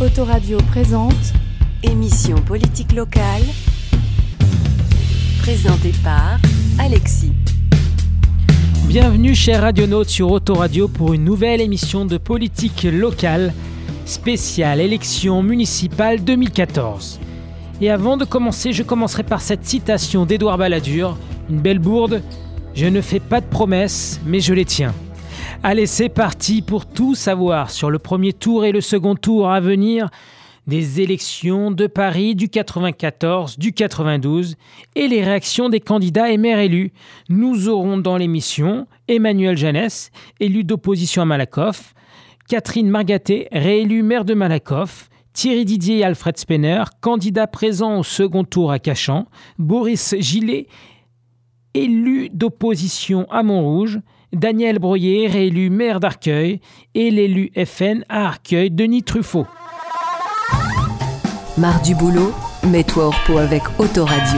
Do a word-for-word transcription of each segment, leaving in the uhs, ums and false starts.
Autoradio présente Émission politique locale, présentée par Alexis. Bienvenue chers radionautes sur Autoradio pour une nouvelle émission de politique locale spéciale élection municipale deux mille quatorze. Et avant de commencer, je commencerai par cette citation d'Édouard Balladur, une belle bourde. Je ne fais pas de promesses, mais je les tiens. Allez, c'est parti pour tout savoir sur le premier tour et le second tour à venir des élections de Paris du quatre-vingt-quatorze, du quatre-vingt-douze et les réactions des candidats et maires élus. Nous aurons dans l'émission Emmanuel Janès, élu d'opposition à Malakoff, Catherine Margatet, réélue maire de Malakoff, Thierry Didier et Alfred Spener, candidats présents au second tour à Cachan, Boris Gillet, élu d'opposition à Montrouge, Daniel Breuiller, réélu maire d'Arcueil, et l'élu F N à Arcueil, Denis Truffaut. Marre du boulot, mets-toi au repos avec Autoradio.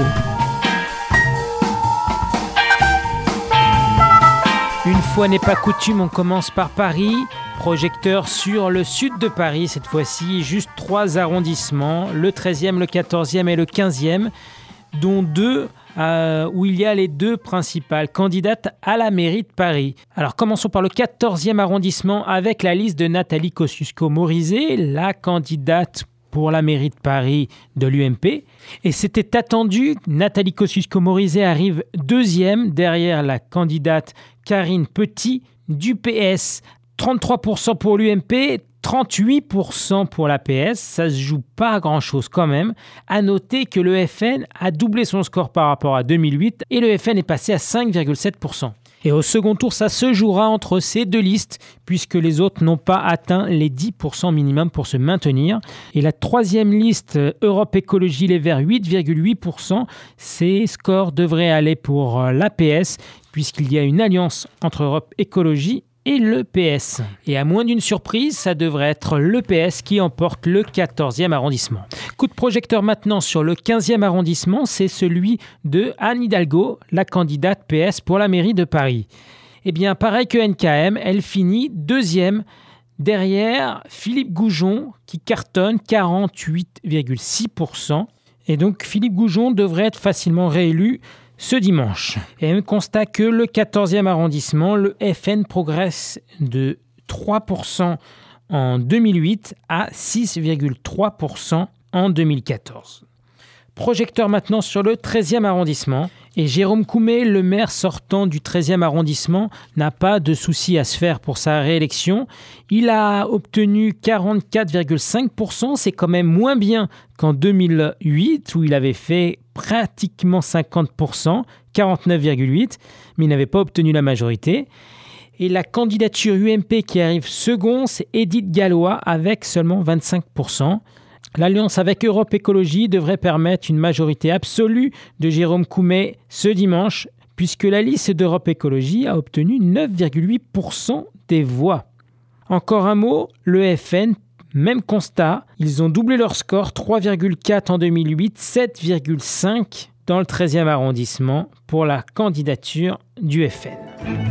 Une fois n'est pas coutume, on commence par Paris. Projecteur sur le sud de Paris, cette fois-ci, juste trois arrondissements, le treizième, le quatorzième et le quinzième, dont deux euh, où il y a les deux principales candidates à la mairie de Paris. Alors commençons par le quatorzième arrondissement avec la liste de Nathalie Kosciusko-Morizet, la candidate pour la mairie de Paris de l'U M P. Et c'était attendu, Nathalie Kosciusko-Morizet arrive deuxième derrière la candidate Karine Petit du P S. trente-trois pour cent pour l'U M P, trente-huit pour cent pour la P S, ça se joue pas à grand chose quand même. À noter que le F N a doublé son score par rapport à deux mille huit et le F N est passé à cinq virgule sept pour cent. Et au second tour, ça se jouera entre ces deux listes, puisque les autres n'ont pas atteint les dix pour cent minimum pour se maintenir. Et la troisième liste, Europe Écologie Les Verts, huit virgule huit pour cent. Ces scores devraient aller pour l'A P S, puisqu'il y a une alliance entre Europe Écologie et le P S. Et à moins d'une surprise, ça devrait être le P S qui emporte le quatorzième arrondissement. Coup de projecteur maintenant sur le quinzième arrondissement, c'est celui de Anne Hidalgo, la candidate P S pour la mairie de Paris. Eh bien, pareil que N K M, elle finit deuxième derrière Philippe Goujon qui cartonne quarante-huit virgule six pour cent. Et donc, Philippe Goujon devrait être facilement réélu ce dimanche. Et on constate que le quatorzième arrondissement, le F N progresse de trois pour cent en deux mille huit à six virgule trois pour cent en deux mille quatorze. Projecteur maintenant sur le treizième arrondissement. Et Jérôme Coumé, le maire sortant du treizième arrondissement, n'a pas de souci à se faire pour sa réélection. Il a obtenu quarante-quatre virgule cinq pour cent, c'est quand même moins bien qu'en deux mille huit où il avait fait pratiquement cinquante pour cent, quarante-neuf virgule huit pour cent, mais il n'avait pas obtenu la majorité. Et la candidature U M P qui arrive second, c'est Edith Gallois avec seulement vingt-cinq pour cent. L'alliance avec Europe Écologie devrait permettre une majorité absolue de Jérôme Coumé ce dimanche, puisque la liste d'Europe Écologie a obtenu neuf virgule huit pour cent des voix. Encore un mot, le F N, même constat, ils ont doublé leur score, trois virgule quatre en deux mille huit, sept virgule cinq dans le treizième arrondissement pour la candidature du F N.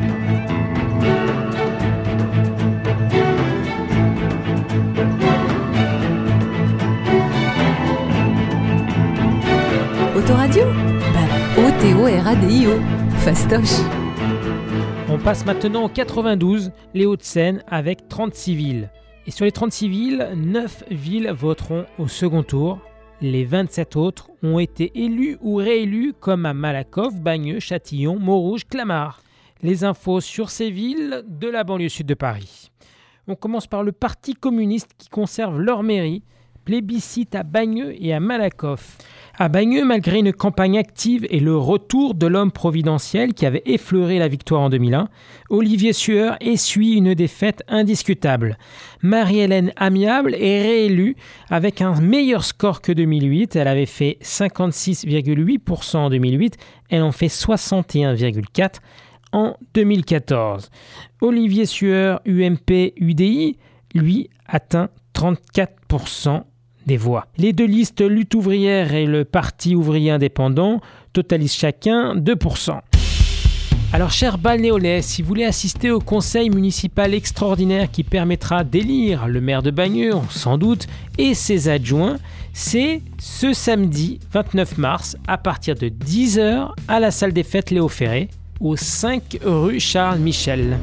Autoradio, bah, O T O R A D I O, fastoche. On passe maintenant au quatre-vingt-douze, les Hauts-de-Seine, avec trente-six villes. Et sur les trente-six villes, neuf villes voteront au second tour. Les vingt-sept autres ont été élus ou réélus, comme à Malakoff, Bagneux, Châtillon, Montrouge, Clamart. Les infos sur ces villes de la banlieue sud de Paris. On commence par le Parti communiste qui conserve leur mairie, plébiscite à Bagneux et à Malakoff. À Bagneux, malgré une campagne active et le retour de l'homme providentiel qui avait effleuré la victoire en deux mille un, Olivier Sueur essuie une défaite indiscutable. Marie-Hélène Amiable est réélue avec un meilleur score que deux mille huit. Elle avait fait cinquante-six virgule huit pour cent en deux mille huit. Elle en fait soixante et un virgule quatre pour cent en deux mille quatorze. Olivier Sueur, U M P U D I, lui, atteint trente-quatre pour cent des voix. Les deux listes, Lutte ouvrière et le Parti ouvrier indépendant, totalisent chacun deux pour cent. Alors, cher Bagnéolais, si vous voulez assister au conseil municipal extraordinaire qui permettra d'élire le maire de Bagneux, sans doute, et ses adjoints, c'est ce samedi vingt-neuf mars à partir de dix heures à la salle des fêtes Léo Ferré, au cinq rue Charles Michel.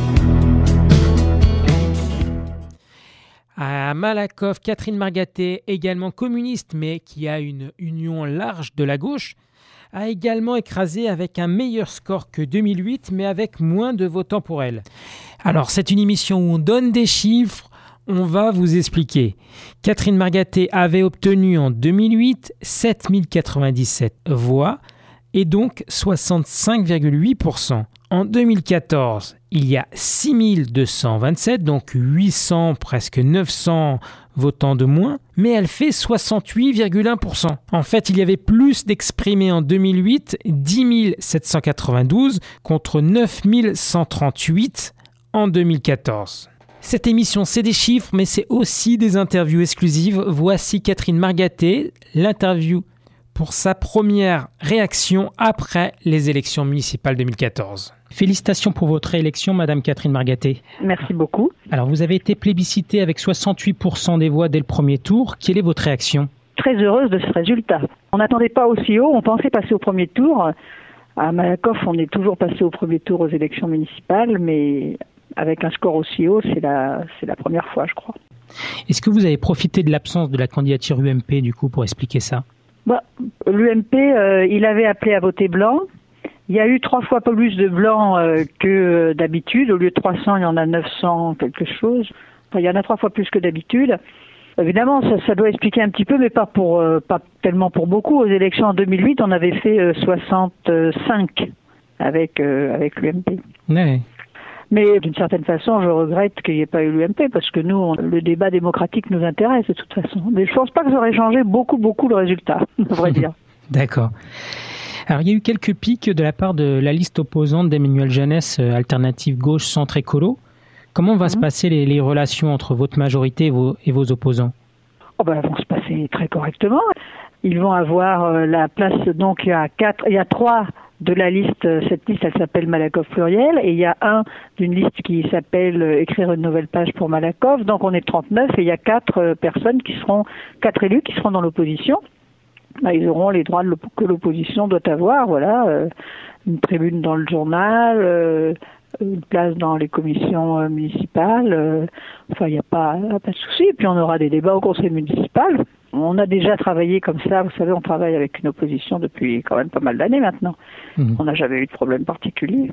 À Malakoff, Catherine Margatet, également communiste, mais qui a une union large de la gauche, a également écrasé avec un meilleur score que deux mille huit, mais avec moins de votants pour elle. Alors, c'est une émission où on donne des chiffres, on va vous expliquer. Catherine Margatet avait obtenu en deux mille huit sept mille quatre-vingt-dix-sept voix, et donc soixante-cinq virgule huit pour cent. En deux mille quatorze, il y a six mille deux cent vingt-sept, donc huit cents, presque neuf cents votants de moins, mais elle fait soixante-huit virgule un pour cent. En fait, il y avait plus d'exprimés en deux mille huit, dix mille sept cent quatre-vingt-douze contre neuf mille cent trente-huit en deux mille quatorze. Cette émission, c'est des chiffres, mais c'est aussi des interviews exclusives. Voici Catherine Margatet, l'interview pour sa première réaction après les élections municipales deux mille quatorze. Félicitations pour votre élection, Madame Catherine Margatet. Merci beaucoup. Alors, vous avez été plébiscitée avec soixante-huit pour cent des voix dès le premier tour. Quelle est votre réaction ? Très heureuse de ce résultat. On n'attendait pas aussi haut, on pensait passer au premier tour. À Malakoff, on est toujours passé au premier tour aux élections municipales, mais avec un score aussi haut, c'est la, c'est la première fois, je crois. Est-ce que vous avez profité de l'absence de la candidature U M P, du coup, pour expliquer ça ? Bah, L'U M P, euh, il avait appelé à voter blanc. Il y a eu trois fois plus de blancs euh, que d'habitude. Au lieu de trois cents, il y en a neuf cents quelque chose. Enfin, il y en a trois fois plus que d'habitude. Évidemment, ça, ça doit expliquer un petit peu, mais pas pour euh, pas tellement pour beaucoup. Aux élections en deux mille huit, on avait fait euh, soixante-cinq avec euh, avec l'U M P. Ouais. Mais d'une certaine façon, je regrette qu'il n'y ait pas eu l'U M P parce que nous, on, le débat démocratique nous intéresse de toute façon. Mais je pense pas que ça aurait changé beaucoup, beaucoup le résultat, à vrai dire. D'accord. Alors, il y a eu quelques piques de la part de la liste opposante d'Emmanuel Janès, euh, Alternative Gauche Centre Écolo. Comment vont mmh. se passer les, les relations entre votre majorité et vos, et vos opposants ? Oh ben, elles vont se passer très correctement. Ils vont avoir euh, la place, donc il y a quatre, il y a trois de la liste, cette liste elle s'appelle Malakoff Pluriel, et il y a un d'une liste qui s'appelle euh, Écrire une nouvelle page pour Malakoff, donc on est trente-neuf et il y a quatre euh, personnes qui seront, quatre élus qui seront dans l'opposition. Bah, ils auront les droits de l'op- que l'opposition doit avoir, voilà, euh, une tribune dans le journal, euh, une place dans les commissions euh, municipales, euh, enfin il n'y a pas, pas de souci, et puis on aura des débats au conseil municipal. On a déjà travaillé comme ça, vous savez, on travaille avec une opposition depuis quand même pas mal d'années maintenant. Mmh. On n'a jamais eu de problème particulier.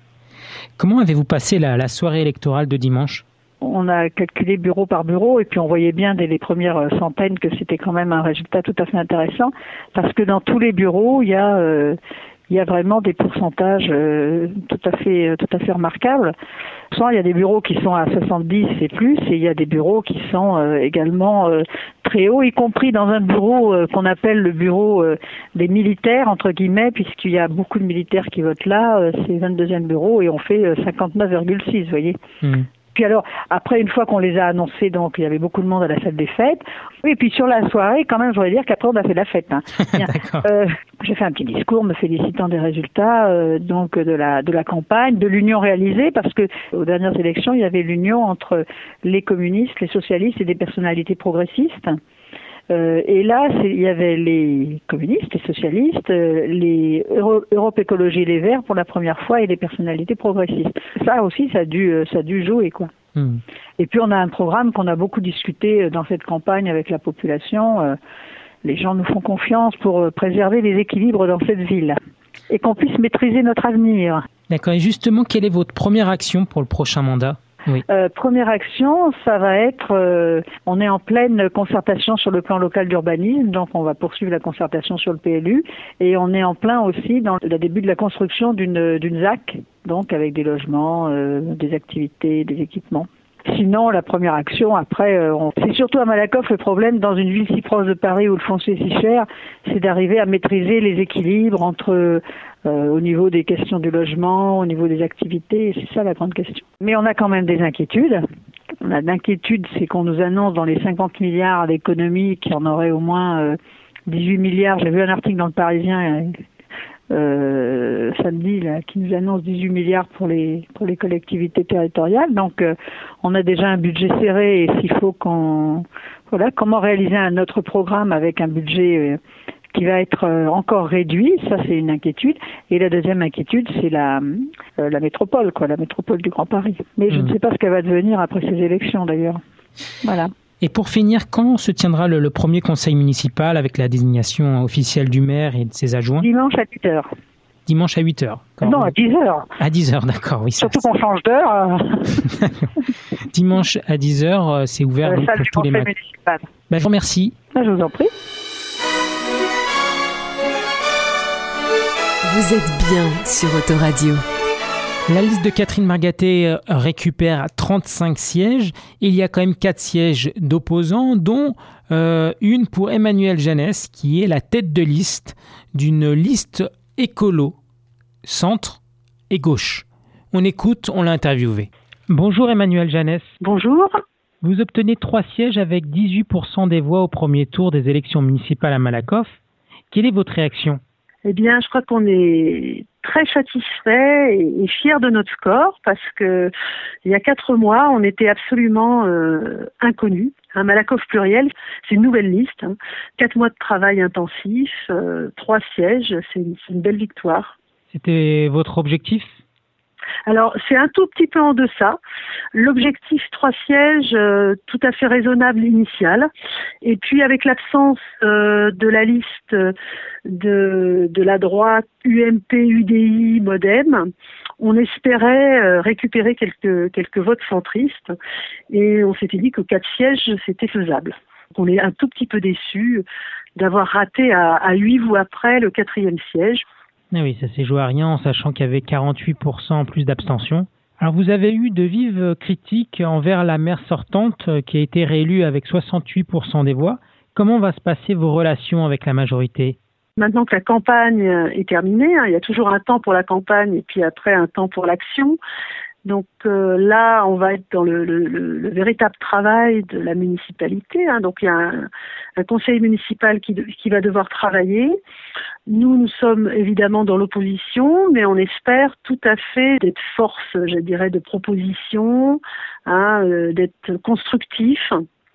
Comment avez-vous passé la, la soirée électorale de dimanche ? On a calculé bureau par bureau et puis on voyait bien dès les premières centaines que c'était quand même un résultat tout à fait intéressant parce que dans tous les bureaux, il y a, euh, il y a vraiment des pourcentages euh, tout à fait, tout à fait remarquables. Il y a des bureaux qui sont à soixante-dix et plus et il y a des bureaux qui sont euh, également euh, très hauts, y compris dans un bureau euh, qu'on appelle le bureau euh, des militaires, entre guillemets, puisqu'il y a beaucoup de militaires qui votent là. Euh, c'est le vingt-deuxième bureau et on fait euh, cinquante-neuf virgule six, vous voyez. Mmh. Puis alors, après, une fois qu'on les a annoncés, donc il y avait beaucoup de monde à la salle des fêtes. Oui, et puis sur la soirée, quand même, je voudrais dire qu'après, on a fait la fête. Hein. Bien, euh, j'ai fait un petit discours me félicitant des résultats euh, donc de la de la campagne, de l'union réalisée, parce que aux dernières élections, il y avait l'union entre les communistes, les socialistes et des personnalités progressistes. Euh, et là, c'est, il y avait les communistes, les socialistes, euh, les Euro, Europe Écologie Les Verts pour la première fois et les personnalités progressistes. Ça aussi, ça a dû, ça a dû jouer, quoi. Mmh. Et puis, on a un programme qu'on a beaucoup discuté dans cette campagne avec la population. Euh, les gens nous font confiance pour préserver les équilibres dans cette ville et qu'on puisse maîtriser notre avenir. D'accord. Et justement, quelle est votre première action pour le prochain mandat ? Oui. Euh, première action, ça va être, euh, on est en pleine concertation sur le plan local d'urbanisme, donc on va poursuivre la concertation sur le P L U, et on est en plein aussi dans le début de la construction d'une, d'une Z A C, donc avec des logements, euh, des activités, des équipements. Sinon, la première action, après, euh, on... c'est surtout à Malakoff le problème, dans une ville si proche de Paris où le foncier est si cher, c'est d'arriver à maîtriser les équilibres entre Euh, au niveau des questions du logement, au niveau des activités, c'est ça la grande question. Mais on a quand même des inquiétudes. On a d'inquiétudes, c'est qu'on nous annonce dans les cinquante milliards d'économies qu'il y en aurait au moins euh, dix-huit milliards. J'ai vu un article dans le Parisien euh, samedi là, qui nous annonce dix-huit milliards pour les pour les collectivités territoriales. Donc euh, on a déjà un budget serré et s'il faut qu'on voilà comment réaliser un autre programme avec un budget euh, qui va être euh, encore réduit, ça c'est une inquiétude. Et la deuxième inquiétude, c'est la euh, la métropole, quoi, la métropole du Grand Paris. Mais je mmh. ne sais pas ce qu'elle va devenir après ces élections d'ailleurs. Voilà. Et pour finir, quand se tiendra le, le premier conseil municipal avec la désignation officielle du maire et de ses adjoints ? Dimanche à huit heures. Dimanche à huit heures. Non, à dix heures. À dix heures, d'accord. Oui, surtout ça, qu'on change d'heure. Dimanche à dix heures, c'est ouvert donc, pour tous les matins. Ben, je vous remercie. Ben, je vous en prie. Vous êtes bien sur Autoradio. La liste de Catherine Margatet récupère trente-cinq sièges. Il y a quand même quatre sièges d'opposants, dont euh, une pour Emmanuel Janès, qui est la tête de liste d'une liste écolo, centre et gauche. On écoute, on l'a interviewé. Bonjour Emmanuel Janès. Bonjour. Vous obtenez trois sièges avec dix-huit pour cent des voix au premier tour des élections municipales à Malakoff. Quelle est votre réaction ? Eh bien, je crois qu'on est très satisfait et fier de notre score parce que il y a quatre mois, on était absolument euh, inconnus. Un Malakoff pluriel, c'est une nouvelle liste. Hein. Quatre mois de travail intensif, euh, trois sièges, c'est une, c'est une belle victoire. C'était votre objectif ? Alors, c'est un tout petit peu en deçà. L'objectif trois sièges, euh, tout à fait raisonnable initial. Et puis, avec l'absence euh, de la liste de, de la droite U M P, U D I, Modem, on espérait euh, récupérer quelques, quelques votes centristes. Et on s'était dit que quatre sièges, c'était faisable. Donc, on est un tout petit peu déçus d'avoir raté à, à huit voix près le quatrième siège. Ah oui, ça s'est joué à rien en sachant qu'il y avait quarante-huit pour cent plus d'abstention. Alors vous avez eu de vives critiques envers la maire sortante qui a été réélue avec soixante-huit pour cent des voix. Comment va se passer vos relations avec la majorité ? Maintenant que la campagne est terminée, hein, il y a toujours un temps pour la campagne et puis après un temps pour l'action. Donc euh, là, on va être dans le, le, le, le véritable travail de la municipalité. Hein. Donc il y a un, un conseil municipal qui, de, qui va devoir travailler. Nous, nous sommes évidemment dans l'opposition, mais on espère tout à fait d'être force, je dirais, de proposition, hein, euh, d'être constructif.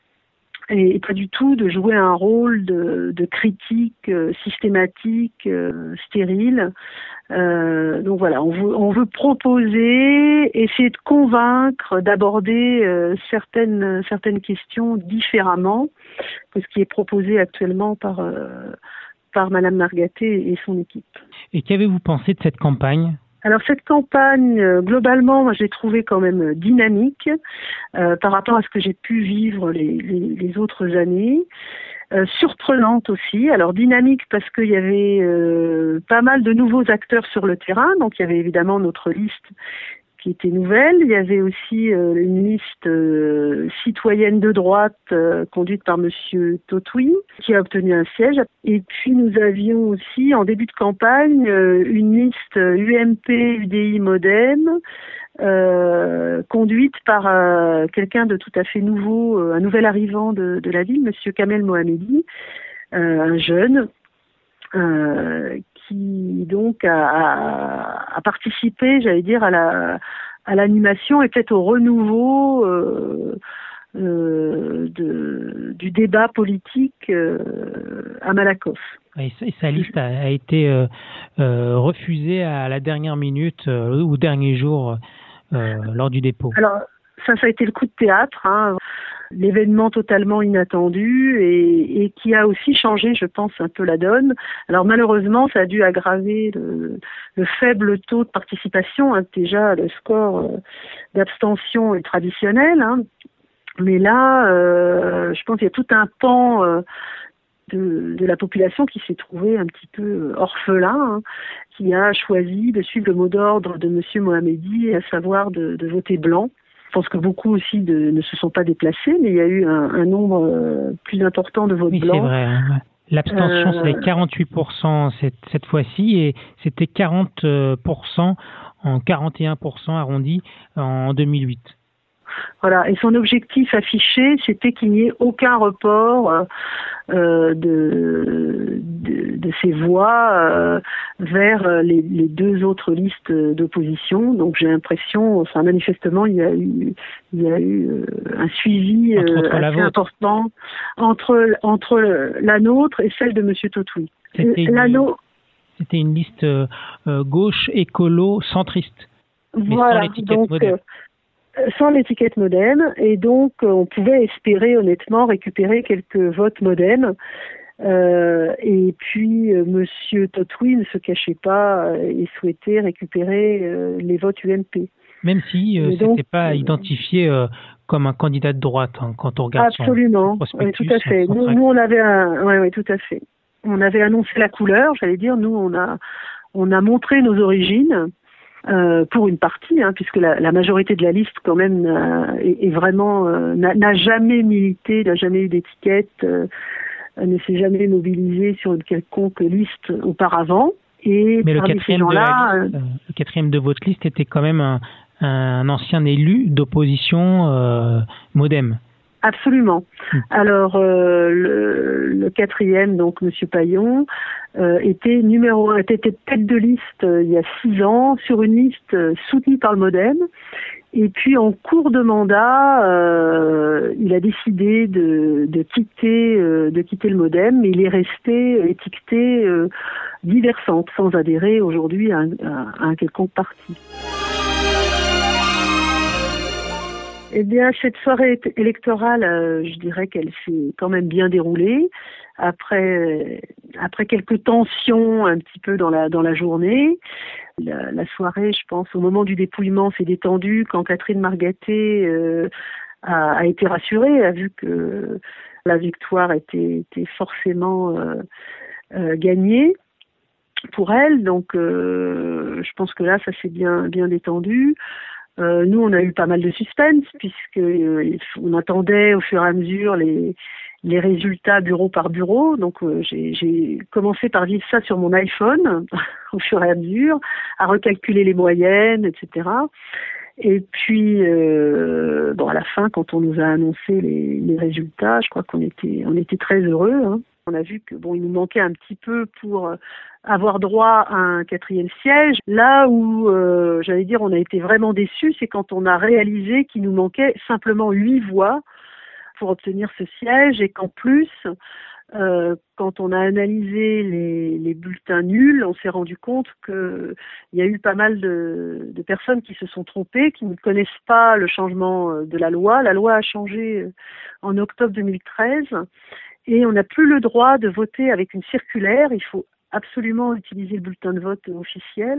Et pas du tout de jouer un rôle de, de critique euh, systématique, euh, stérile. Euh, donc voilà, on veut, on veut proposer, essayer de convaincre, d'aborder euh, certaines certaines questions différemment que ce qui est proposé actuellement par euh, par Madame Margatet et son équipe. Et qu'avez-vous pensé de cette campagne ? Alors cette campagne, euh, globalement, moi j'ai trouvé quand même dynamique euh, par rapport à ce que j'ai pu vivre les, les, les autres années. Euh, surprenante aussi. Alors dynamique parce qu'il y avait euh, pas mal de nouveaux acteurs sur le terrain. Donc il y avait évidemment notre liste qui était nouvelle. Il y avait aussi euh, une liste euh, citoyenne de droite euh, conduite par Monsieur Totouy qui a obtenu un siège. Et puis nous avions aussi en début de campagne euh, une liste U M P, U D I, Modem euh, conduite par euh, quelqu'un de tout à fait nouveau, euh, un nouvel arrivant de, de la ville, Monsieur Kamel Mohamedi, euh, un jeune euh, qui donc a, a, a participé, j'allais dire, à la à l'animation et peut-être au renouveau euh, euh, de, du débat politique euh, à Malakoff. Et sa liste a, a été euh, euh, refusée à la dernière minute euh, ou dernier jour euh, lors du dépôt. Alors ça, ça a été le coup de théâtre, hein. L'événement totalement inattendu et, et qui a aussi changé, je pense, un peu la donne. Alors malheureusement, ça a dû aggraver le, le faible taux de participation. Hein. Déjà, le score euh, d'abstention est traditionnel, hein. Mais là, euh, je pense qu'il y a tout un pan euh, de, de la population qui s'est trouvé un petit peu orphelin, hein, qui a choisi de suivre le mot d'ordre de Monsieur Mohamedi, à savoir de, de voter blanc. Je pense que beaucoup aussi de, ne se sont pas déplacés, mais il y a eu un, un nombre euh, plus important de votes oui, blancs. Oui, c'est vrai. Hein. L'abstention, euh... c'est quarante-huit pour cent cette, cette fois-ci, et c'était quarante pour cent en quarante et un pour cent arrondi en deux mille huit. Voilà. Et son objectif affiché, c'était qu'il n'y ait aucun report euh, euh, de, de, de ces voix euh, vers les, les deux autres listes d'opposition. Donc j'ai l'impression, enfin manifestement, il y a eu, il y a eu euh, un suivi entre euh, assez important entre entre la nôtre et celle de Monsieur Totouis. C'était la une, no... c'était une liste euh, gauche, écolo, centriste. Voilà. Sans l'étiquette Donc, modem. Euh, sans l'étiquette modem, et donc euh, on pouvait espérer honnêtement récupérer quelques votes modem. Euh, et puis euh, Monsieur Totouis ne se cachait pas euh, et souhaitait récupérer euh, les votes U M P. Même si euh, donc, c'était pas identifié euh, comme un candidat de droite hein, quand on regarde absolument, son, son prospectus. Oui, tout à fait. Nous, nous on avait un, ouais, ouais, tout à fait. On avait annoncé la couleur, j'allais dire. Nous on a on a montré nos origines. Euh, pour une partie, hein, puisque la, la majorité de la liste quand même euh, est, est vraiment euh, n'a, n'a jamais milité, n'a jamais eu d'étiquette, euh, ne s'est jamais mobilisée sur une quelconque liste auparavant. Et mais le quatrième, de la liste, euh, le quatrième de votre liste était quand même un, un ancien élu d'opposition euh, modem. Absolument. Mmh. Alors euh, le, le quatrième, donc Monsieur Paillon, euh, était numéro un, était, était tête de liste euh, il y a six ans sur une liste euh, soutenue par le MoDem. Et puis en cours de mandat, euh, il a décidé de, de quitter euh, de quitter le MoDem, mais il est resté étiqueté euh, diversante, sans adhérer aujourd'hui à un, à un quelconque parti. Eh bien, cette soirée électorale, euh, je dirais qu'elle s'est quand même bien déroulée. Après, après quelques tensions un petit peu dans la dans la journée, la, la soirée, je pense, au moment du dépouillement, s'est détendue quand Catherine Margaté euh, a, a été rassurée, a vu que la victoire était, était forcément euh, euh, gagnée pour elle. Donc, euh, je pense que là, ça s'est bien bien détendu. Euh, nous, on a eu pas mal de suspense puisque euh, on attendait au fur et à mesure les les résultats bureau par bureau. Donc, euh, j'ai, j'ai commencé par vivre ça sur mon iPhone au fur et à mesure, à recalculer les moyennes, et cetera. Et puis, euh, bon, à la fin, quand on nous a annoncé les, les résultats, je crois qu'on était on était très heureux. Hein. On a vu que bon, il nous manquait un petit peu pour avoir droit à un quatrième siège. Là où, euh, j'allais dire, on a été vraiment déçus, c'est quand on a réalisé qu'il nous manquait simplement huit voix pour obtenir ce siège et qu'en plus, euh, quand on a analysé les, les bulletins nuls, on s'est rendu compte qu'il y a eu pas mal de, de personnes qui se sont trompées, qui ne connaissent pas le changement de la loi. La loi a changé en octobre deux mille treize. Et on n'a plus le droit de voter avec une circulaire. Il faut absolument utiliser le bulletin de vote officiel.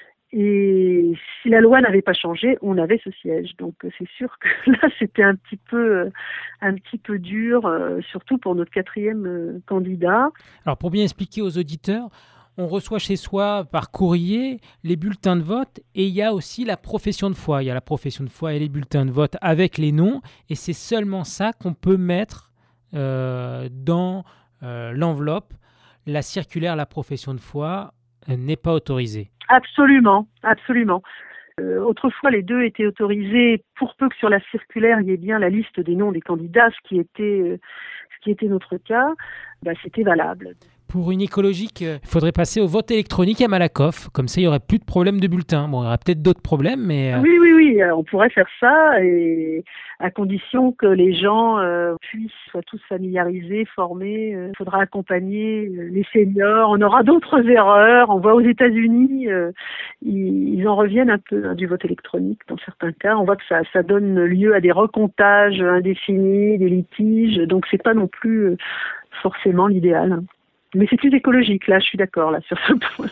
Et si la loi n'avait pas changé, on avait ce siège. Donc c'est sûr que là, c'était un petit peu, un petit peu dur, surtout pour notre quatrième candidat. Alors pour bien expliquer aux auditeurs, on reçoit chez soi par courrier les bulletins de vote et il y a aussi la profession de foi. Il y a la profession de foi et les bulletins de vote avec les noms. Et c'est seulement ça qu'on peut mettre Euh, dans euh, l'enveloppe. La circulaire, la profession de foi euh, n'est pas autorisée. Absolument, absolument. Euh, autrefois, les deux étaient autorisés pour peu que sur la circulaire, il y ait bien la liste des noms des candidats, ce qui était, euh, ce qui était notre cas, bah, c'était valable. Pour une écologique, il euh, faudrait passer au vote électronique à Malakoff. Comme ça, il n'y aurait plus de problème de bulletin. Bon, il y aurait peut-être d'autres problèmes, mais... Euh... Oui, oui, oui, on pourrait faire ça, et à condition que les gens euh, puissent soient tous familiarisés, formés. Il euh, faudra accompagner les seniors. On aura d'autres erreurs. On voit aux États-Unis, euh, ils, ils en reviennent un peu hein, du vote électronique dans certains cas. On voit que ça, ça donne lieu à des recomptages indéfinis, des litiges. Donc, c'est pas non plus euh, forcément l'idéal. Mais c'est plus écologique, là, je suis d'accord, là, sur ce point.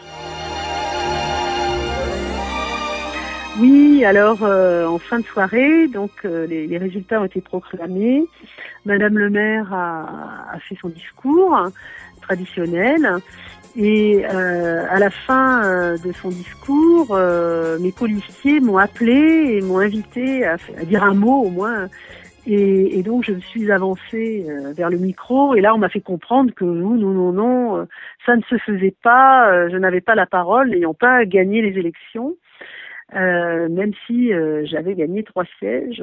Oui, alors, euh, en fin de soirée, donc, euh, les, les résultats ont été proclamés. Madame le maire a, a fait son discours traditionnel. Et euh, à la fin euh, de son discours, euh, mes policiers m'ont appelé et m'ont invité à, à dire un mot, au moins. Et, et donc, je me suis avancée euh, vers le micro. Et là, on m'a fait comprendre que non, non, non, non, euh, ça ne se faisait pas. Euh, je n'avais pas la parole, n'ayant pas gagné les élections. euh, même si euh, j'avais gagné trois sièges.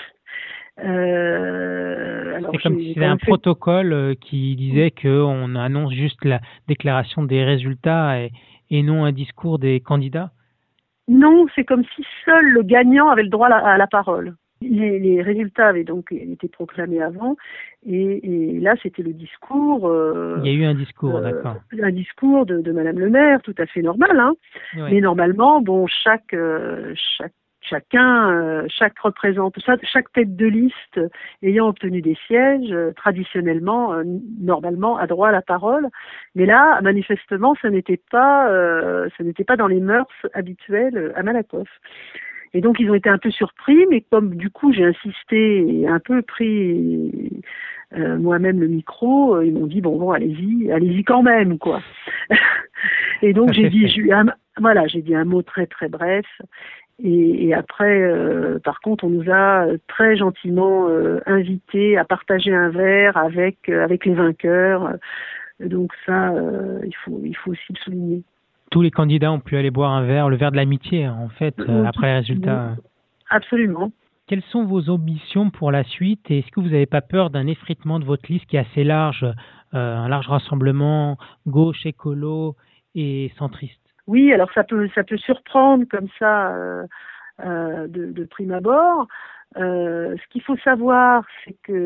euh, alors C'est comme j'ai- si j'ai c'était quand un même fait- protocole euh, qui disait qu'on annonce juste la déclaration des résultats et, et non un discours des candidats. Non, c'est comme si seul le gagnant avait le droit à la, à la parole. Les, les résultats avaient donc été proclamés avant, et, et là c'était le discours, euh, Il y a eu un discours, euh, d'accord. un discours de, de Madame le maire, tout à fait normal, hein. Ouais. Mais normalement, bon, chaque, euh, chaque chacun, euh, chaque représente, chaque, chaque tête de liste ayant obtenu des sièges, euh, traditionnellement, euh, normalement, a droit à la parole. Mais là, manifestement, ça n'était pas, euh, ça n'était pas dans les mœurs habituelles à Malakoff. Et donc, ils ont été un peu surpris, mais comme du coup, j'ai insisté et un peu pris euh, moi-même le micro, euh, ils m'ont dit, bon, bon, allez-y, allez-y quand même, quoi. Et donc, Ça j'ai fait dit, fait. j'ai eu un, voilà, j'ai dit un mot très, très bref. Et, et après, euh, par contre, on nous a très gentiment euh, invités à partager un verre avec, euh, avec les vainqueurs. Donc ça, euh, il faut, il faut aussi le souligner. Tous les candidats ont pu aller boire un verre, le verre de l'amitié, en fait, euh, Oui, après les résultats. oui, absolument. Quelles sont vos ambitions pour la suite et est-ce que vous n'avez pas peur d'un effritement de votre liste qui est assez large, euh, un large rassemblement gauche, écolo et centriste? Oui, alors ça peut, ça peut surprendre comme ça euh, euh, de, de prime abord. Euh, ce qu'il faut savoir, c'est que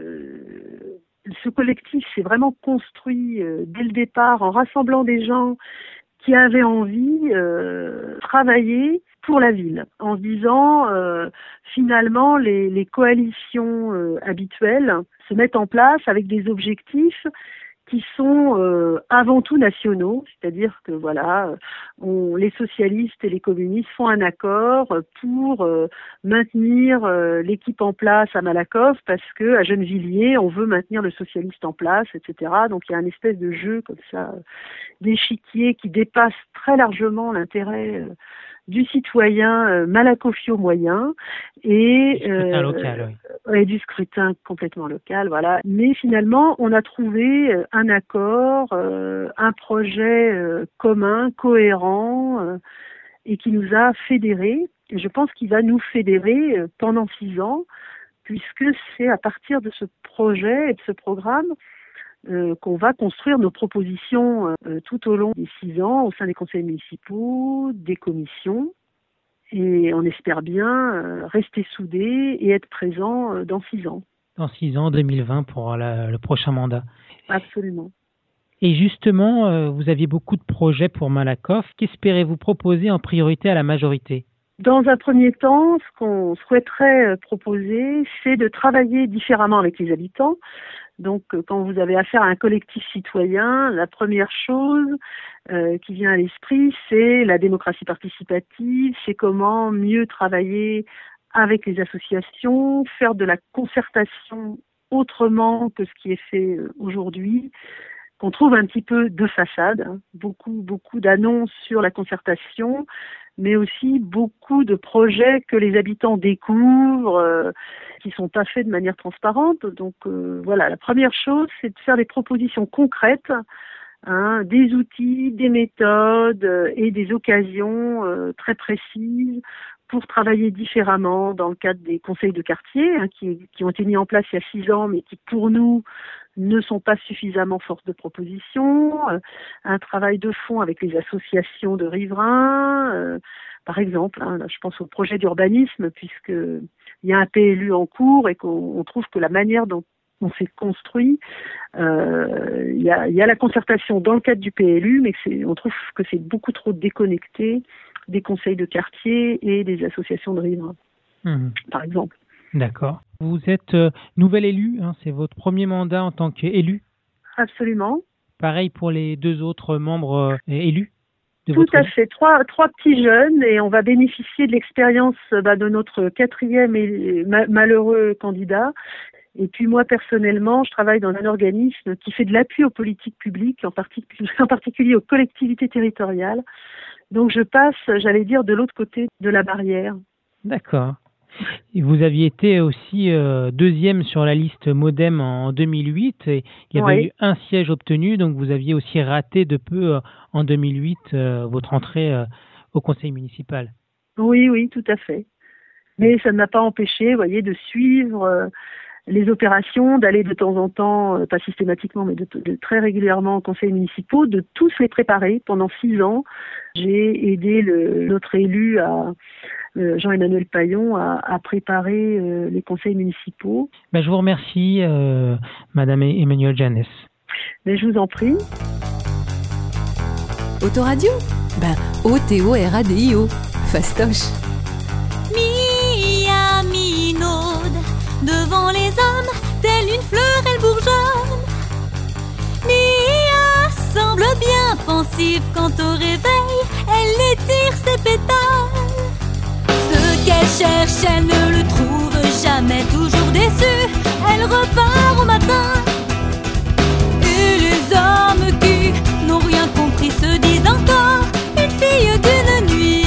euh, ce collectif s'est vraiment construit euh, dès le départ en rassemblant des gens qui avaient envie de euh, travailler pour la ville, en se disant euh, finalement les, les coalitions euh, habituelles se mettent en place avec des objectifs qui sont euh, avant tout nationaux, c'est-à-dire que voilà, on, les socialistes et les communistes font un accord pour euh, maintenir euh, l'équipe en place à Malakoff parce que à Gennevilliers on veut maintenir le socialiste en place, et cetera. Donc il y a un espèce de jeu comme ça d'échiquier qui dépasse très largement l'intérêt euh, du citoyen euh, malakoffio moyen et, Du scrutin euh, local, oui. et du scrutin complètement local, voilà. Mais finalement, on a trouvé euh, un accord, euh, un projet euh, commun, cohérent euh, et qui nous a fédérés. Et je pense qu'il va nous fédérer euh, pendant six ans, puisque c'est à partir de ce projet et de ce programme Euh, qu'on va construire nos propositions euh, tout au long des six ans au sein des conseils municipaux, des commissions, et on espère bien euh, rester soudés et être présents euh, dans six ans. Dans six ans, deux mille vingt, pour la, le prochain mandat. Absolument. Et justement, euh, vous aviez beaucoup de projets pour Malakoff. Qu'espérez-vous proposer en priorité à la majorité? Dans un premier temps, ce qu'on souhaiterait proposer, c'est de travailler différemment avec les habitants. Donc, quand vous avez affaire à un collectif citoyen, la première chose euh, qui vient à l'esprit, c'est la démocratie participative, c'est comment mieux travailler avec les associations, faire de la concertation autrement que ce qui est fait aujourd'hui, qu'on trouve un petit peu de façade, hein. beaucoup, beaucoup d'annonces sur la concertation, mais aussi beaucoup de projets que les habitants découvrent, euh, qui sont pas faits de manière transparente. Donc euh, voilà, la première chose, c'est de faire des propositions concrètes, hein, des outils, des méthodes euh, et des occasions euh, très précises pour travailler différemment dans le cadre des conseils de quartier, hein, qui, qui ont été mis en place il y a six ans, mais qui pour nous ne sont pas suffisamment force de proposition, euh, un travail de fond avec les associations de riverains, euh, par exemple, hein, là, je pense au projet d'urbanisme, puisqu'il y a un P L U en cours et qu'on on trouve que la manière dont on s'est construit, euh, il y a, il y a la concertation dans le cadre du P L U, mais c'est, on trouve que c'est beaucoup trop déconnecté des conseils de quartier et des associations de riverains, mmh. par exemple. D'accord. Vous êtes euh, nouvel élu, hein, c'est votre premier mandat en tant qu'élu? Absolument. Pareil pour les deux autres membres euh, élus de Tout votre à élu? fait. Trois, trois petits jeunes et on va bénéficier de l'expérience bah, de notre quatrième et ma- malheureux candidat. Et puis moi, personnellement, je travaille dans un organisme qui fait de l'appui aux politiques publiques, en particulier, en particulier aux collectivités territoriales. Donc je passe, j'allais dire, de l'autre côté de la barrière. D'accord. Et vous aviez été aussi euh, deuxième sur la liste Modem en deux mille huit et il y avait oui. eu un siège obtenu, donc vous aviez aussi raté de peu euh, en deux mille huit euh, votre entrée euh, au conseil municipal. Oui, oui, tout à fait. Mais ça ne m'a pas empêché, vous voyez, de suivre euh, les opérations, d'aller de temps en temps, euh, pas systématiquement, mais de, de très régulièrement aux conseils municipaux, de tous les préparer pendant six ans. J'ai aidé le, notre élu, à, euh, Jean-Emmanuel Paillon, à, à préparer euh, les conseils municipaux. Ben, je vous remercie, euh, Madame Emmanuelle Janès. Mais je vous en prie. Autoradio? Ben, O T O R A D I O. Fastoche. Mia minaude, devant les hommes, telle une fleur elle bourgeonne. Mia semble bien pensive quand au réveil, elle étire ses pétales. Ce qu'elle cherche, elle ne le trouve jamais, toujours déçue, elle repart au matin. Et les hommes qui n'ont rien compris se disent encore une fille d'une nuit.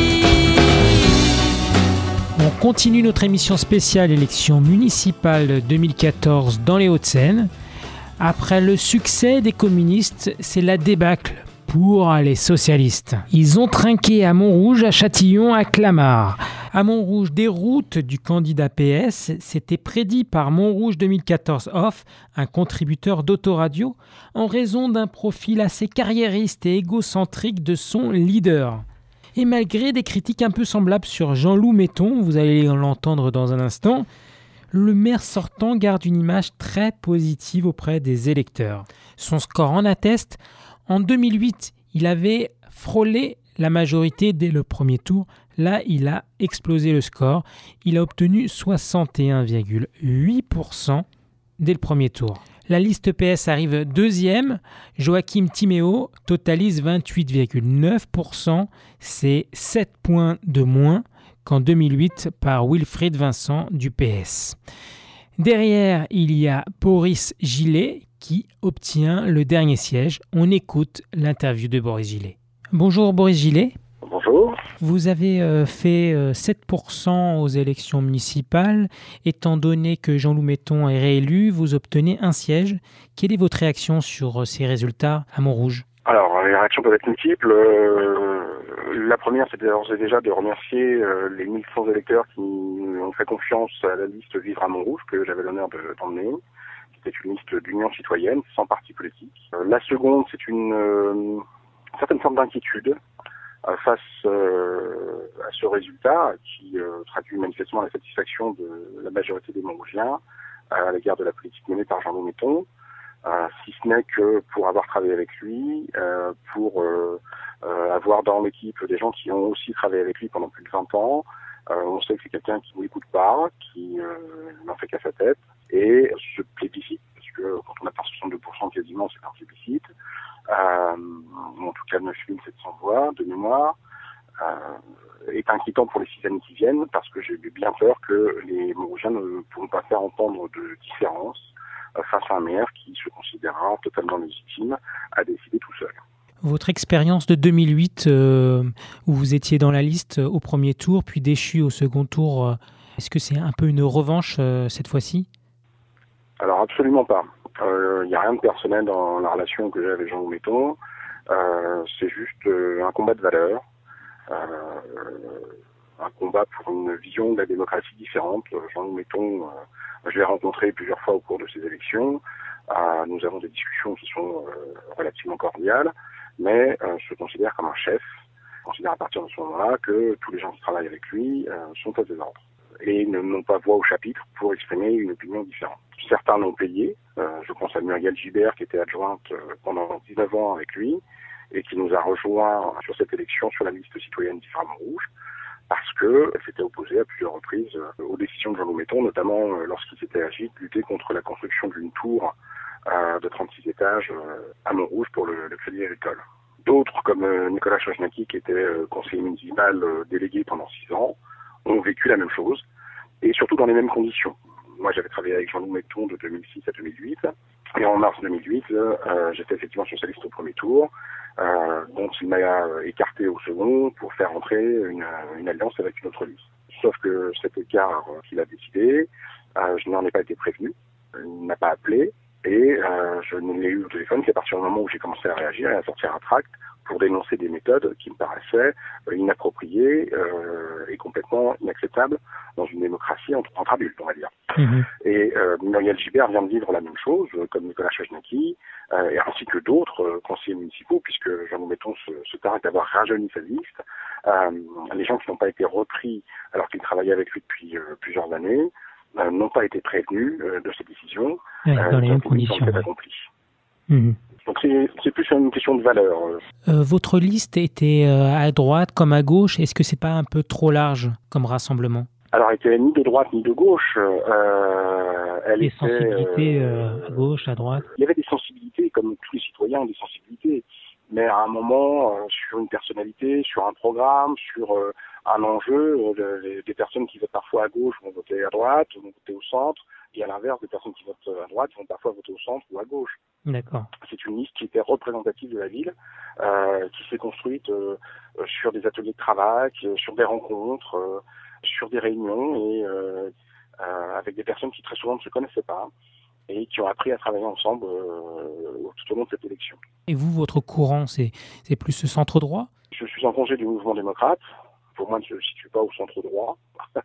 On continue notre émission spéciale élection municipale deux mille quatorze dans les Hauts-de-Seine. Après le succès des communistes, c'est la débâcle pour les socialistes. Ils ont trinqué à Montrouge, à Châtillon, à Clamart. À Montrouge, déroute du candidat P S, c'était prédit par Montrouge deux mille quatorze Off, un contributeur d'Autoradio, en raison d'un profil assez carriériste et égocentrique de son leader. Et malgré des critiques un peu semblables sur Jean-Loup Metton, vous allez l'entendre dans un instant, le maire sortant garde une image très positive auprès des électeurs. Son score en atteste. En deux mille huit, il avait frôlé la majorité dès le premier tour. Là, il a explosé le score. Il a obtenu soixante et un virgule huit pour cent dès le premier tour. La liste P S arrive deuxième. Joachim Timéo totalise vingt-huit virgule neuf pour cent. C'est sept points de moins qu'en deux mille huit par Wilfried Vincent du P S. Derrière, il y a Boris Gillet qui obtient le dernier siège. On écoute l'interview de Boris Gillet. Bonjour Boris Gillet. Bonjour. Vous avez euh, fait euh, sept pour cent aux élections municipales. Étant donné que Jean-Loup Metton est réélu, vous obtenez un siège. Quelle est votre réaction sur euh, ces résultats à Montrouge ? Alors, les réactions peuvent être multiples. Euh, la première, c'est d'ores et déjà de remercier euh, les mille cent électeurs qui ont fait confiance à la liste Vivre à Montrouge, que j'avais l'honneur de, d'emmener. C'était une liste d'union citoyenne, sans parti politique. Euh, la seconde, c'est une euh, certaine forme d'inquiétude euh, face euh, à ce résultat qui euh, traduit manifestement la satisfaction de la majorité des Montrougiens à l'égard de la politique menée par Jean-Loup Metton. Euh, si ce n'est que pour avoir travaillé avec lui, euh, pour euh, euh, avoir dans l'équipe des gens qui ont aussi travaillé avec lui pendant plus de vingt ans. Euh, on sait que c'est quelqu'un qui ne l'écoute pas, qui euh, n'en fait qu'à sa tête. Et ce plébiscite, parce que quand on atteint soixante-deux pour cent quasiment, c'est un plébiscite, euh, en tout cas neuf mille sept cents voix de mémoire, euh, est inquiétant pour les six années qui viennent, parce que j'ai bien peur que les Montrougiens ne pourront pas faire entendre de différence face à un maire qui se considérera totalement légitime à décider tout seul. Votre expérience de deux mille huit, euh, où vous étiez dans la liste au premier tour, puis déchu au second tour, euh, est-ce que c'est un peu une revanche euh, cette fois-ci ? Alors absolument pas. Il euh, n'y a rien de personnel dans la relation que j'ai avec Jean-Loup Metton. Euh, c'est juste euh, un combat de valeurs, euh, un combat pour une vision de la démocratie différente. Jean-Loup Metton, euh, je l'ai rencontré plusieurs fois au cours de ces élections. Euh, nous avons des discussions qui sont euh, relativement cordiales, mais euh, se considère comme un chef. Considère à partir de ce moment-là que tous les gens qui travaillent avec lui euh, sont à ses ordres et ne n'ont pas voix au chapitre pour exprimer une opinion différente. Certains l'ont payé. Euh, je pense à Muriel Gibert qui était adjointe euh, pendant dix-neuf ans avec lui et qui nous a rejoints sur cette élection sur la liste citoyenne Vivre à Montrouge, parce qu'elle s'était opposée à plusieurs reprises euh, aux décisions de Jean-Loup Metton, notamment euh, lorsqu'il s'était agi de lutter contre la construction d'une tour euh, de trente-six étages euh, à Montrouge pour le, le Crédit Agricole. D'autres, comme euh, Nicolas Chojnacki, qui était euh, conseiller municipal euh, délégué pendant six ans, ont vécu la même chose, et surtout dans les mêmes conditions. Moi, j'avais travaillé avec Jean-Loup Metton de deux mille six à deux mille huit, et en mars deux mille huit, euh, j'étais effectivement socialiste au premier tour, euh, dont il m'a écarté au second pour faire entrer une, une alliance avec une autre liste. Sauf que cet écart qu'il a décidé, euh, je n'en ai pas été prévenu, il ne m'a pas appelé, Et euh, je ne l'ai eu au téléphone qu'à partir du moment où j'ai commencé à réagir et à sortir un tract pour dénoncer des méthodes qui me paraissaient euh, inappropriées euh, et complètement inacceptables dans une démocratie entre, entre adultes, on va dire. Mmh. Et euh, Muriel Gibert vient de vivre la même chose, euh, comme Nicolas Chajnaki, euh, et ainsi que d'autres euh, conseillers municipaux, puisque Jean Metton se, se targue d'avoir rajeuni sa liste. Euh, les gens qui n'ont pas été repris alors qu'ils travaillaient avec lui depuis euh, plusieurs années euh, n'ont pas été prévenus euh, de ces décisions. Ouais, dans euh, les mêmes conditions. Ouais. Mmh. Donc c'est, c'est plus une question de valeur. Euh, votre liste était euh, à droite comme à gauche. Est-ce que c'est pas un peu trop large comme rassemblement? Alors, elle était ni de droite ni de gauche. Euh, elle des était, sensibilités euh, à gauche, à droite. Il y avait des sensibilités, comme tous les citoyens ont des sensibilités. Mais à un moment, euh, sur une personnalité, sur un programme, sur euh, un enjeu, euh, les, des personnes qui votent parfois à gauche vont voter à droite, vont voter au centre. Et à l'inverse, des personnes qui votent à droite vont parfois voter au centre ou à gauche. D'accord. C'est une liste qui était représentative de la ville, euh, qui s'est construite euh, sur des ateliers de travail, sur des rencontres, euh, sur des réunions et euh, euh, avec des personnes qui très souvent ne se connaissaient pas et qui ont appris à travailler ensemble euh, tout au long de cette élection. Et vous, votre courant, c'est, c'est plus ce centre droit? Je suis en congé du mouvement démocrate. Pour moi, il ne se situe pas au centre droit.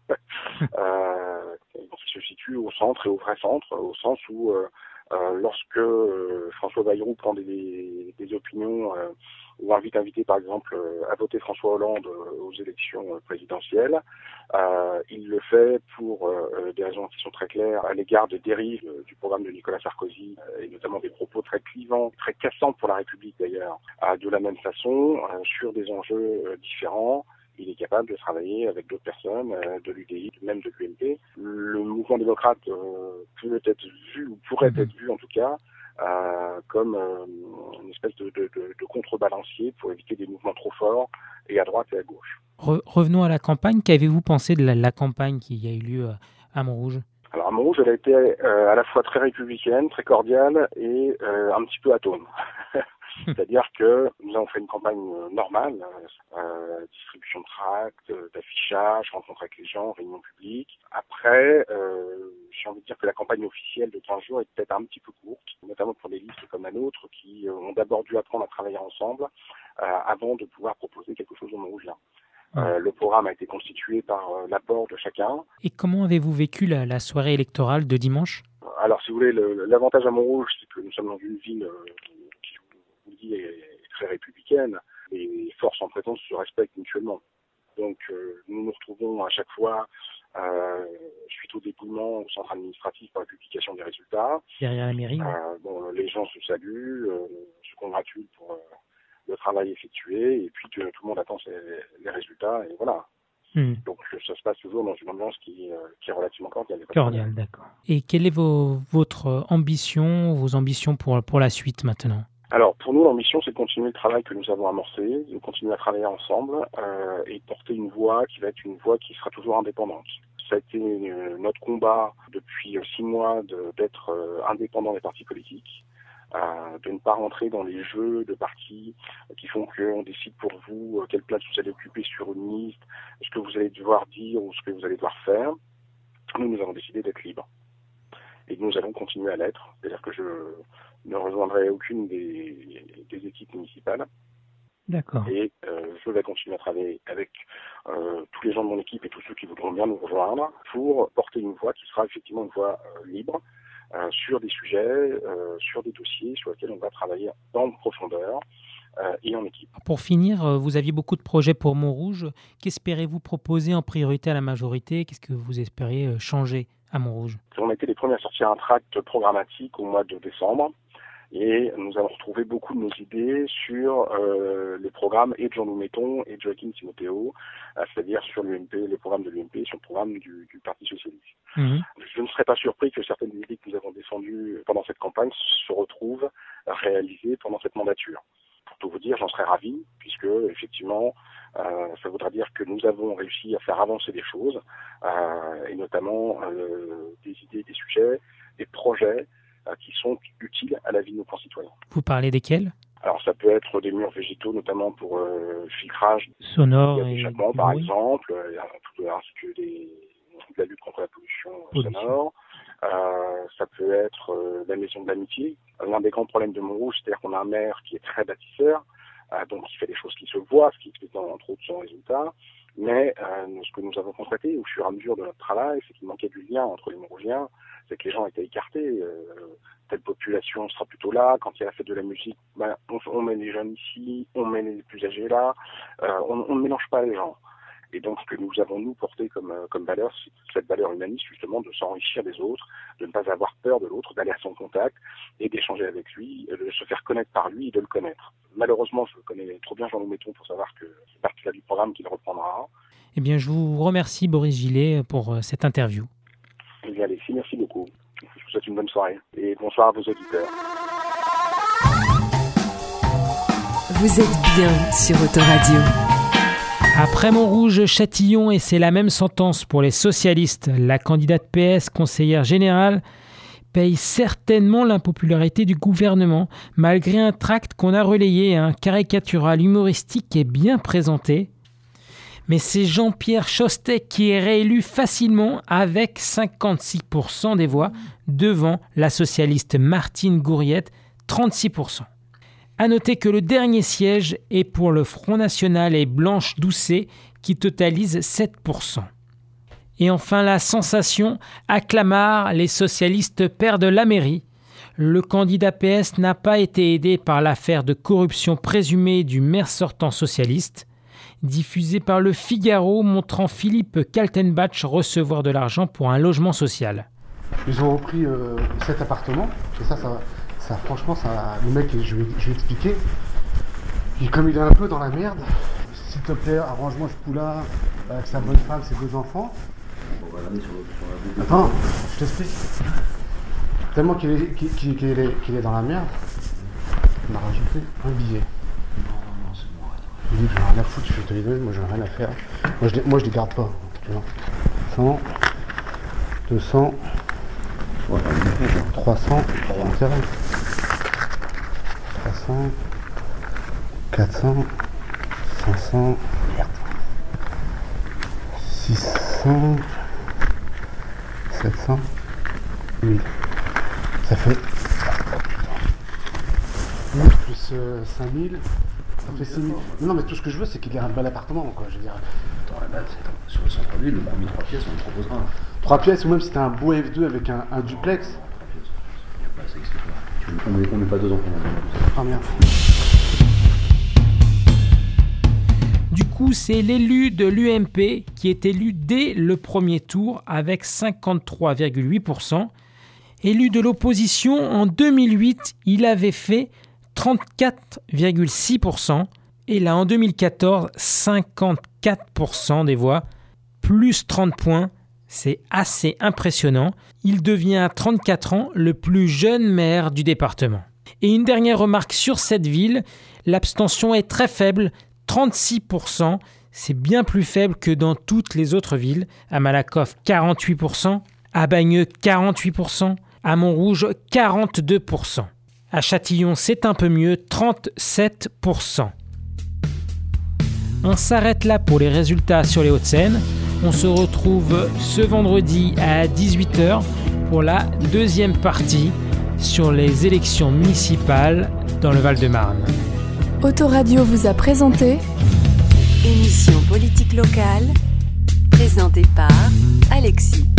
euh, il se situe au centre et au vrai centre, au sens où euh, euh, lorsque euh, François Bayrou prend des, des opinions euh, ou invite invité par exemple euh, à voter François Hollande euh, aux élections euh, présidentielles, euh, il le fait pour euh, des raisons qui sont très claires à l'égard des dérives euh, du programme de Nicolas Sarkozy euh, et notamment des propos très clivants, très cassants pour la République d'ailleurs. Euh, de la même façon, euh, sur des enjeux euh, différents, il est capable de travailler avec d'autres personnes, euh, de l'U D I, même de l'U M P. Le mouvement démocrate euh, peut être vu, ou pourrait mmh. être vu en tout cas, euh, comme euh, une espèce de, de, de, de contrebalancier pour éviter des mouvements trop forts, et à droite et à gauche. Re- revenons à la campagne. Qu'avez-vous pensé de la, la campagne qui a eu lieu à Montrouge? Alors à Montrouge, elle a été euh, à la fois très républicaine, très cordiale et euh, un petit peu atone. C'est-à-dire que nous avons fait une campagne normale, euh, distribution de tracts, d'affichage, rencontre avec les gens, réunions publiques. Après, euh, j'ai envie de dire que la campagne officielle de quinze jours est peut-être un petit peu courte, notamment pour des listes comme la nôtre qui euh, ont d'abord dû apprendre à travailler ensemble euh, avant de pouvoir proposer quelque chose au Montrougien. Euh, le programme a été constitué par euh, l'apport de chacun. Et comment avez-vous vécu la, la soirée électorale de dimanche? Alors, si vous voulez, le, l'avantage à Montrouge, c'est que nous sommes dans une ville euh, qui, vous le dit, est, est très républicaine et les forces en présence se respectent mutuellement. Donc, euh, nous nous retrouvons à chaque fois, euh, suite au dépouillement au centre administratif pour la publication des résultats. Derrière la mairie. Euh, bon, les gens se saluent, euh, se congratulent pour... Euh, le travail effectué et puis que tout le monde attend ses, les résultats et voilà. Mmh. Donc ça se passe toujours dans une ambiance qui, euh, qui est relativement cordiale. Cordiale, d'accord. Et quelle est vos, votre ambition, vos ambitions pour, pour la suite maintenant? Alors pour nous l'ambition c'est de continuer le travail que nous avons amorcé, de continuer à travailler ensemble euh, et de porter une voix qui va être une voix qui sera toujours indépendante. Ça a été une, notre combat depuis six mois de, d'être euh, indépendant des partis politiques. Euh, de ne pas rentrer dans les jeux de partis euh, qui font qu'on décide pour vous euh, quelle place vous allez occuper sur une liste, ce que vous allez devoir dire ou ce que vous allez devoir faire. Nous, nous avons décidé d'être libres. Et nous allons continuer à l'être. C'est-à-dire que je ne rejoindrai aucune des, des équipes municipales. D'accord. Et euh, je vais continuer à travailler avec euh, tous les gens de mon équipe et tous ceux qui voudront bien nous rejoindre pour porter une voix qui sera effectivement une voix euh, libre, Euh, sur des sujets, euh, sur des dossiers sur lesquels on va travailler en profondeur euh, et en équipe. Pour finir, vous aviez beaucoup de projets pour Montrouge. Qu'espérez-vous proposer en priorité à la majorité? Qu'est-ce que vous espériez changer à Montrouge? On a été les premiers à sortir un tract programmatique au mois de décembre et nous avons retrouvé beaucoup de nos idées sur euh, les programmes et de Jean Metton et de Joachim Timoteo, euh, c'est-à-dire sur l'U M P, les programmes de l'U M P, sur le programme du, du Parti Socialiste. Mmh. Je ne serais pas surpris que certaines idées que nous avons défendues pendant cette campagne se retrouvent réalisées pendant cette mandature. Pour tout vous dire, j'en serais ravi, puisque effectivement, euh, ça voudra dire que nous avons réussi à faire avancer des choses, euh, et notamment euh, des idées, des sujets, des projets euh, qui sont utiles à la vie de nos concitoyens. Vous parlez desquels? Alors ça peut être des murs végétaux, notamment pour euh, filtrage sonore et d'échappement, par oui. exemple, ainsi que des, de la lutte contre la pollution, pollution. sonore. Euh, ça peut être euh, la maison de l'amitié. L'un des grands problèmes de Montrouge, c'est-à-dire qu'on a un maire qui est très bâtisseur, euh, donc il fait des choses qui se voient, ce qui explique entre autres son résultat. Mais euh, ce que nous avons constaté au fur et à mesure de notre travail, c'est qu'il manquait du lien entre les Montrougiens, c'est que les gens étaient écartés. Euh, telle population sera plutôt là. Quand il y a la fête de la musique, ben, on, on met les jeunes ici, on met les plus âgés là. Euh, on, on ne mélange pas les gens. Et donc, ce que nous avons, nous, porté comme, comme valeur, c'est cette valeur humaniste, justement, de s'enrichir des autres, de ne pas avoir peur de l'autre, d'aller à son contact et d'échanger avec lui, de se faire connaître par lui et de le connaître. Malheureusement, je connais trop bien Jean-Loup Méton pour savoir que c'est partie là du programme qu'il reprendra. Eh bien, je vous remercie, Boris Gillet, pour cette interview. Eh bien, Alexis, merci beaucoup. Je vous souhaite une bonne soirée. Et bonsoir à vos auditeurs. Vous êtes bien sur Autoradio. Après Montrouge, Châtillon, et c'est la même sentence pour les socialistes. La candidate P S, conseillère générale, paye certainement l'impopularité du gouvernement, malgré un tract qu'on a relayé, un caricatural humoristique et bien présenté. Mais c'est Jean-Pierre Chostek qui est réélu facilement avec cinquante-six pour cent des voix devant la socialiste Martine Gouriette, trente-six pour cent. À noter que le dernier siège est pour le Front National et Blanche Doucet qui totalise sept pour cent. Et enfin la sensation, à Clamart, les socialistes perdent la mairie. Le candidat P S n'a pas été aidé par l'affaire de corruption présumée du maire sortant socialiste, diffusée par le Figaro montrant Philippe Kaltenbach recevoir de l'argent pour un logement social. Ils ont repris euh, cet appartement, et ça, ça va. Ça, franchement, ça, le mec, je vais, je vais expliquer. Et comme il est un peu dans la merde, s'il te plaît, arrange-moi ce coup-là avec sa bonne femme, ses deux enfants. Attends, je t'explique. Tellement qu'il est, qu'il, qu'il, qu'il est, qu'il est dans la merde, il m'a rajouté un billet. Il dit, j'ai rien à foutre, je vais te les donner, moi j'ai rien à faire. Moi je, moi, je les garde pas. cent, deux cents, trois cents, intérêt. trois cents, quatre cents, cinq cents, six cents, sept cents, mille. Ça fait mille plus euh, cinq mille, ça fait six mille. Non mais tout ce que je veux c'est qu'il ait un bel appartement quoi, je veux dire. Attends, là, sur le centre-ville, le permis trois pièces, on te proposera un. trois pièces ou même si t'as un beau F deux avec un, un duplex. Il n'y a pas, ça existe pas. On met, on met pas deux enfants. Ah merde. Du coup, c'est l'élu de l'U M P qui est élu dès le premier tour avec cinquante-trois virgule huit pour cent. Élu de l'opposition en deux mille huit, il avait fait trente-quatre virgule six pour cent. Et là, en deux mille quatorze, cinquante-quatre pour cent des voix, plus trente points. C'est assez impressionnant. Il devient à trente-quatre ans le plus jeune maire du département. Et une dernière remarque sur cette ville, l'abstention est très faible, trente-six pour cent. C'est bien plus faible que dans toutes les autres villes. À Malakoff, quarante-huit pour cent. À Bagneux, quarante-huit pour cent. À Montrouge, quarante-deux pour cent. À Châtillon, c'est un peu mieux, trente-sept pour cent. On s'arrête là pour les résultats sur les Hauts-de-Seine. On se retrouve ce vendredi à dix-huit heures pour la deuxième partie sur les élections municipales dans le Val-de-Marne. Autoradio vous a présenté émission politique locale présentée par Alexis.